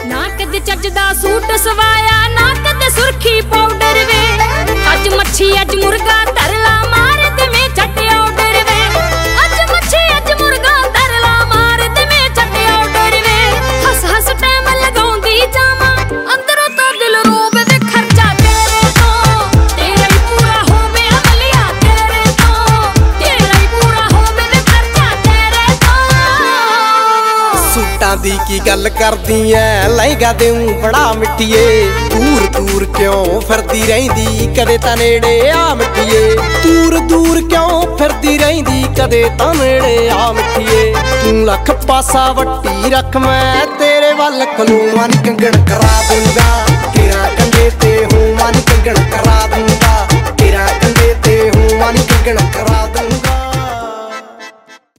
ना कदे चजदा सूट सवाया ना कदे सुर्खी पाउडर वे अज मच्छी अज मुर्गा तरला मार ते में छट ऑर्डर वे अज मच्छी अज मुर्गा तरला मार ते में छट ऑर्डर वे हस हस टाइम लगाउंदी जावा अंदरों तो दिल रोवे वे खर्चा तेरे तो तेरा ही पूरा होवे अमलिया तेरे तो तेरा ही पूरा होवे वे खर्चा तेरे तो सूटां दी की गल करदी ऐ लहंगा देऊं बड़ा मिट्टिए दूर दूर क्यों फिरदी रहिंदी कदे तां नेड़े आ मिट्टिए दूर दूर क्यों फिरदी रहिंदी कदे तां नेड़े आ मिट्टिए तू लख पासा वट्टी रख मैं तेरे वल खलोवां नी कंगण करा दूंगा तेरा कंधे ते होवां नी कंगण करा दूंगा तेरा कंधे ते होवां नी कंगण करा दूंगा।